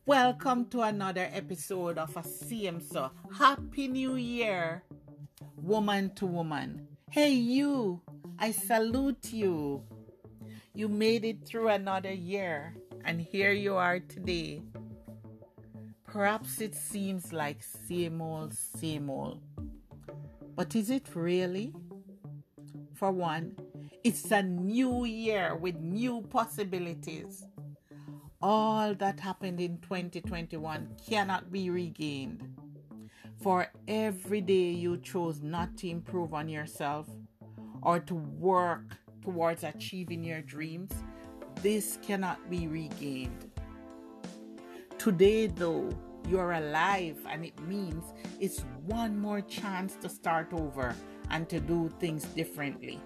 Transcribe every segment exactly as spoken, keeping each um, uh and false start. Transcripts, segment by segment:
Welcome to another episode of a Same So. Happy New Year, woman to woman. Hey you, I salute you. You made it through another year and here you are today. Perhaps it seems like same old, same old. But is it really? For one, it's a new year with new possibilities. All that happened in twenty twenty-one cannot be regained. For every day you chose not to improve on yourself or to work towards achieving your dreams, this cannot be regained. Today, though, you're alive and it means it's one more chance to start over and to do things differently.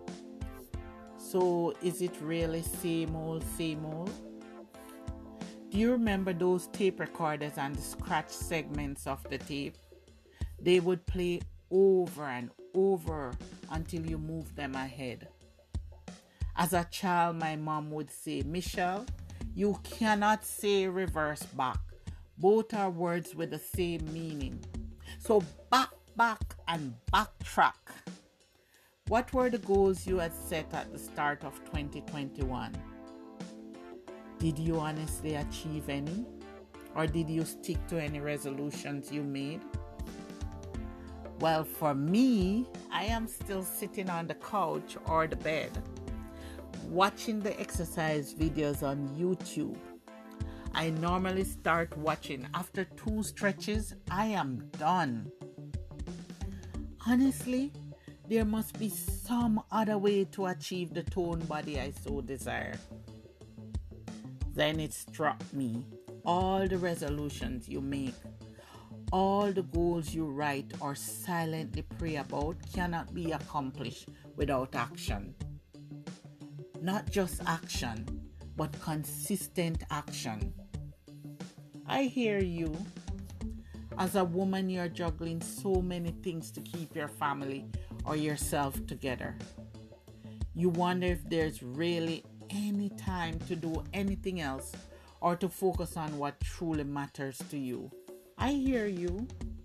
So, is it really same old, same old? Do you remember those tape recorders and the scratch segments of the tape? They would play over and over until you moved them ahead. As a child, my mom would say, Michelle, you cannot say reverse back. Both are words with the same meaning. So back, back, and backtrack. What were the goals you had set at the start of twenty twenty-one? Did you honestly achieve any? Or did you stick to any resolutions you made? Well, for me, I am still sitting on the couch or the bed, watching the exercise videos on YouTube. I normally start watching. After two stretches, I am done. Honestly, there must be some other way to achieve the toned body I so desire. Then it struck me, all the resolutions you make, all the goals you write or silently pray about cannot be accomplished without action. Not just action, but consistent action. I hear you. As a woman, you're juggling so many things to keep your family or yourself together. You wonder if there's really any time to do anything else or to focus on what truly matters to you. I hear you.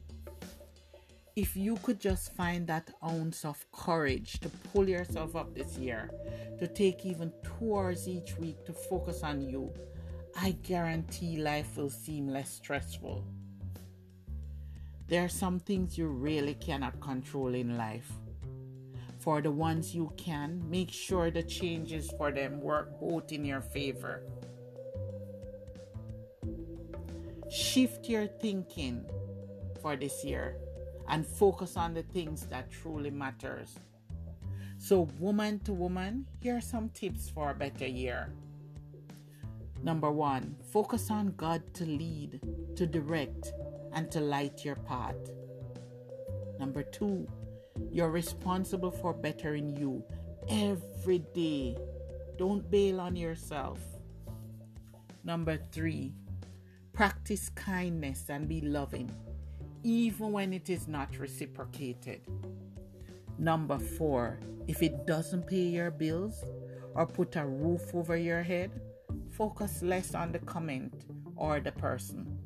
If you could just find that ounce of courage to pull yourself up this year, to take even two hours each week to focus on you, I guarantee life will seem less stressful. There are some things you really cannot control in life. For the ones you can, make sure the changes for them work both in your favor. Shift your thinking for this year and focus on the things that truly matters. So, woman to woman, here are some tips for a better year. Number one, focus on God to lead, to direct, and to light your path. Number two, you're responsible for bettering you every day. Don't bail on yourself. Number three, practice kindness and be loving, even when it is not reciprocated. Number four, if it doesn't pay your bills or put a roof over your head, focus less on the comment or the person.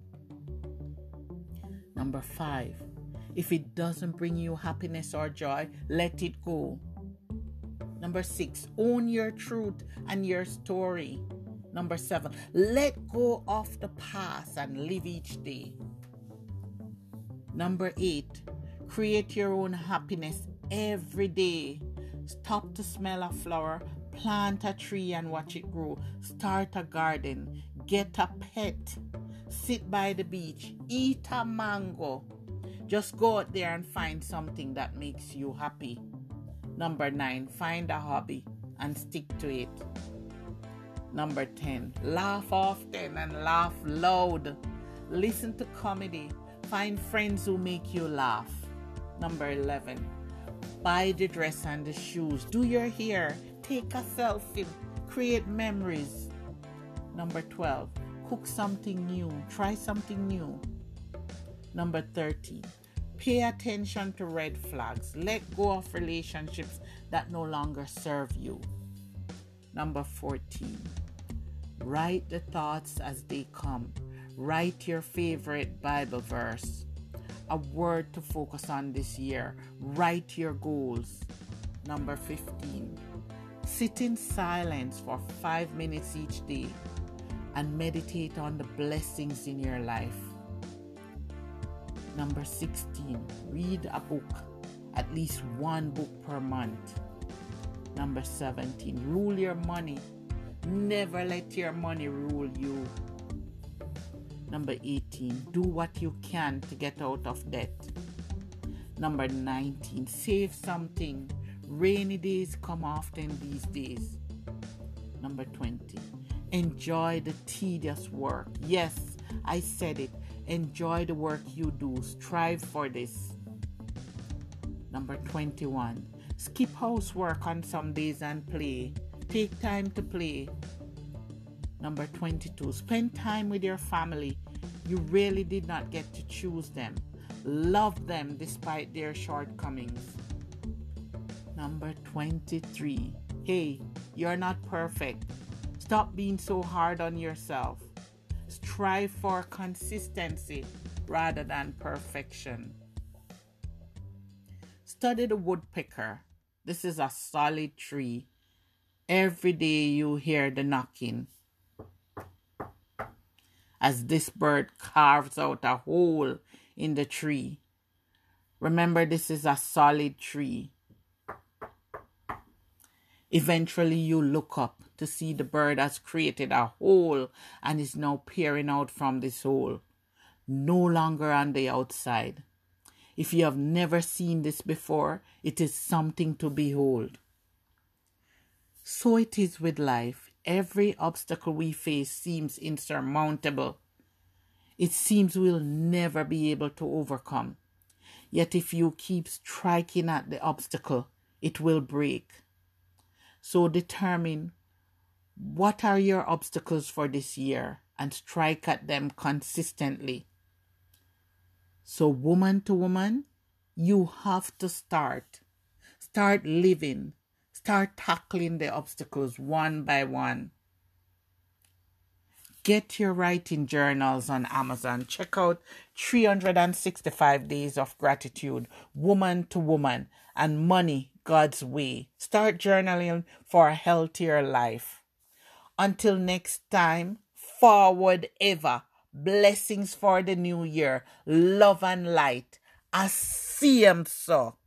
Number five, if it doesn't bring you happiness or joy, let it go. Number six, own your truth and your story. Number seven, let go of the past and live each day. Number eight, create your own happiness every day. Stop to smell a flower, plant a tree and watch it grow. Start a garden, get a pet, sit by the beach, eat a mango. Just go out there and find something that makes you happy. Number nine, find a hobby and stick to it. Number ten, laugh often and laugh loud. Listen to comedy. Find friends who make you laugh. Number eleven, buy the dress and the shoes. Do your hair. Take a selfie. Create memories. Number twelve, cook something new. Try something new. Number thirteen, pay attention to red flags. Let go of relationships that no longer serve you. Number fourteen, write the thoughts as they come. Write your favorite Bible verse, a word to focus on this year. Write your goals. Number fifteen, sit in silence for five minutes each day and meditate on the blessings in your life. Number sixteen, read a book, at least one book per month. Number seventeen, rule your money. Never let your money rule you. Number eighteen, do what you can to get out of debt. Number nineteen, save something. Rainy days come often these days. Number twenty, enjoy the tedious work. Yes, I said it. Enjoy the work you do. Strive for this. Number twenty-one, skip housework on some days and play. Take time to play. Number twenty-two, spend time with your family. You really did not get to choose them. Love them despite their shortcomings. Number twenty-three, hey, you're not perfect. Stop being so hard on yourself. Strive for consistency rather than perfection. Study the woodpecker. This is a solid tree. Every day you hear the knocking as this bird carves out a hole in the tree. Remember, this is a solid tree. Eventually you look up to see the bird has created a hole and is now peering out from this hole, no longer on the outside. If you have never seen this before, it is something to behold. So it is with life. Every obstacle we face seems insurmountable. It seems we'll never be able to overcome. Yet if you keep striking at the obstacle, it will break. So determine what are your obstacles for this year and strike at them consistently. So woman to woman, you have to start. Start living. Start tackling the obstacles one by one. Get your writing journals on Amazon. Check out three hundred sixty-five Days of Gratitude, Woman to Woman, and Money God's Way. Start journaling for a healthier life. Until next time, forward ever. Blessings for the new year. Love and light. I see 'em so.